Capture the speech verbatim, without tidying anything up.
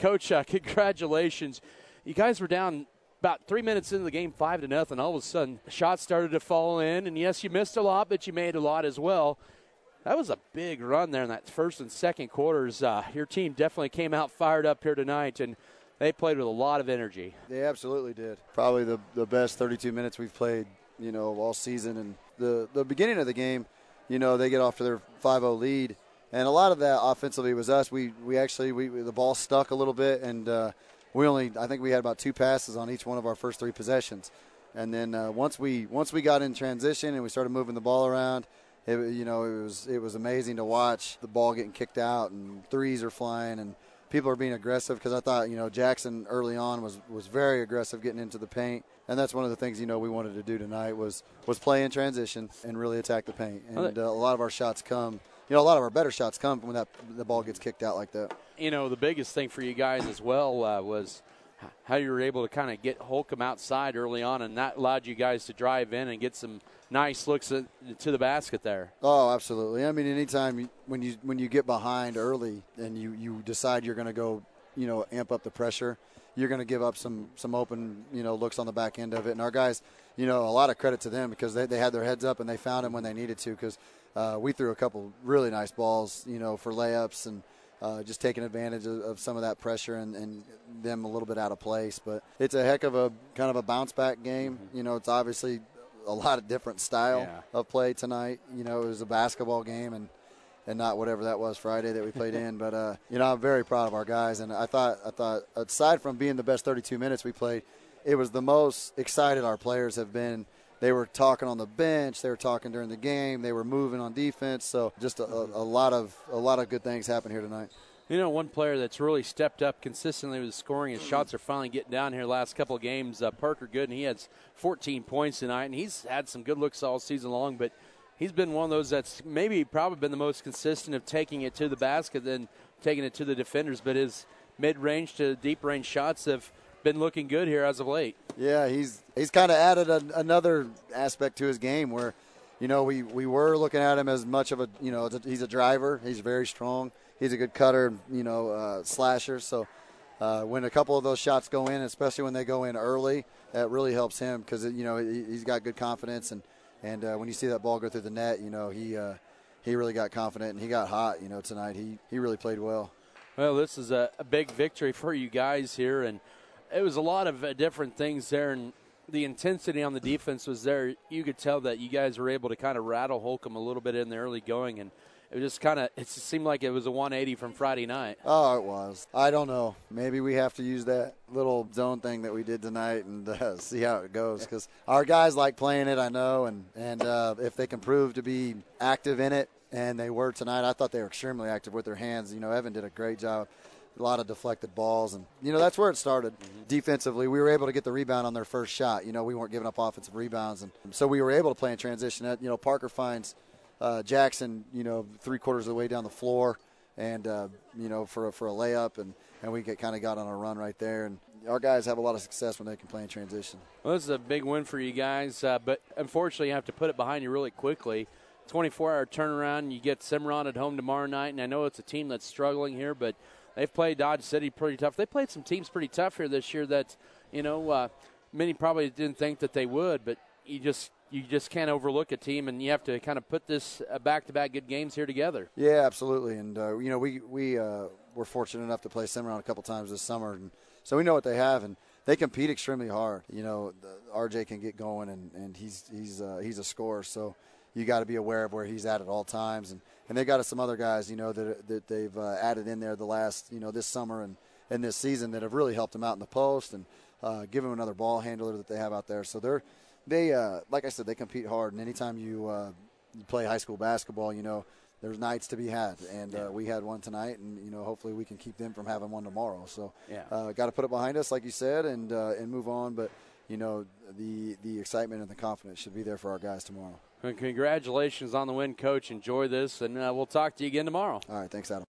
Coach, uh, congratulations. You guys were down about three minutes into the game, five to nothing. All of a sudden, shots started to fall in, and yes, you missed a lot, but you made a lot as well. That was a big run there in that first and second quarters. Uh, your team definitely came out fired up here tonight, and they played with a lot of energy. They absolutely did. Probably the the best thirty-two minutes we've played, you know, all season. And the, the beginning of the game, you know, they get off to their five oh lead, and a lot of that offensively was us. We we actually we the ball stuck a little bit, and uh, we only I think we had about two passes on each one of our first three possessions. And then uh, once we once we got in transition and we started moving the ball around. It, you know, it was it was amazing to watch the ball getting kicked out and threes are flying and people are being aggressive because I thought, you know, Jackson early on was, was very aggressive getting into the paint. And that's one of the things, you know, we wanted to do tonight was, was play in transition and really attack the paint. And uh, a lot of our shots come, you know, a lot of our better shots come when that the ball gets kicked out like that. You know, the biggest thing for you guys as well uh, was how you were able to kind of get Holcomb outside early on, and that allowed you guys to drive in and get some nice looks at, to the basket there. Oh, absolutely. I mean, anytime you, when you when you get behind early and you, you decide you're going to go, you know, amp up the pressure, you're going to give up some some open, you know, looks on the back end of it. And our guys, you know, a lot of credit to them because they, they had their heads up and they found them when they needed to because uh, we threw a couple really nice balls, you know, for layups and Uh, just taking advantage of, of some of that pressure and, and them a little bit out of place. But it's a heck of a kind of a bounce-back game. Mm-hmm. You know, it's obviously a lot of different style yeah. of play tonight. You know, it was a basketball game and, and not whatever that was Friday that we played in. But, uh, you know, I'm very proud of our guys. And I thought, I thought aside from being the best thirty-two minutes we played, it was the most excited our players have been. They were talking on the bench. They were talking during the game. They were moving on defense. So just a, a lot of a lot of good things happened here tonight. You know, one player that's really stepped up consistently with scoring. His shots are finally getting down here last couple of games. Uh, Parker Gooden, he has fourteen points tonight, and he's had some good looks all season long. But he's been one of those that's maybe probably been the most consistent of taking it to the basket than taking it to the defenders. But his mid-range to deep-range shots have been looking good here as of late. Yeah, he's he's kind of added a, another aspect to his game where, you know, we, we were looking at him as much of a, you know, he's a driver. He's very strong. He's a good cutter, you know, uh, slasher. So uh, when a couple of those shots go in, especially when they go in early, that really helps him because, you know, he, he's got good confidence. And, and uh, when you see that ball go through the net, you know, he uh, he really got confident and he got hot, you know, tonight. He, he really played well. Well, this is a, a big victory for you guys here. And it was a lot of uh, different things there, and the intensity on the defense was there. You could tell that you guys were able to kind of rattle Holcomb a little bit in the early going, and it just kind of it seemed like it was a one eighty from Friday night. Oh, it was. I don't know. Maybe we have to use that little zone thing that we did tonight and uh, see how it goes because our guys like playing it, I know, and, and uh, if they can prove to be active in it, and they were tonight, I thought they were extremely active with their hands. You know, Evan did a great job. A lot of deflected balls, and, you know, that's where it started. Mm-hmm. Defensively, we were able to get the rebound on their first shot. You know, we weren't giving up offensive rebounds, and so we were able to play in transition. You know, Parker finds uh, Jackson, you know, three-quarters of the way down the floor, and, uh, you know, for a, for a layup, and, and we kind of got on a run right there. And our guys have a lot of success when they can play in transition. Well, this is a big win for you guys, uh, but unfortunately you have to put it behind you really quickly. twenty-four hour turnaround. You get Cimarron at home tomorrow night, and I know it's a team that's struggling here, but they've played Dodge City pretty tough. They played some teams pretty tough here this year that, you know, uh, many probably didn't think that they would, but you just you just can't overlook a team, and you have to kind of put this uh, back-to-back good games here together. Yeah, absolutely. And, uh, you know, we, we uh, were fortunate enough to play Cimarron a couple times this summer, and so we know what they have, and they compete extremely hard. You know, the, R J can get going, and, and he's he's uh, he's a scorer, so you got to be aware of where he's at at all times. And, and they got some other guys, you know, that that they've uh, added in there the last, you know, this summer and, and this season that have really helped him out in the post and uh, give him another ball handler that they have out there. So they're, they, uh, like I said, they compete hard. And anytime you, uh, you play high school basketball, you know, there's nights to be had. And uh, we had one tonight, and, you know, hopefully we can keep them from having one tomorrow. So yeah. uh, got to put it behind us, like you said, and uh, and move on. But, you know, the, the excitement and the confidence should be there for our guys tomorrow. And congratulations on the win, Coach. Enjoy this, and uh, we'll talk to you again tomorrow. All right, thanks, Adam.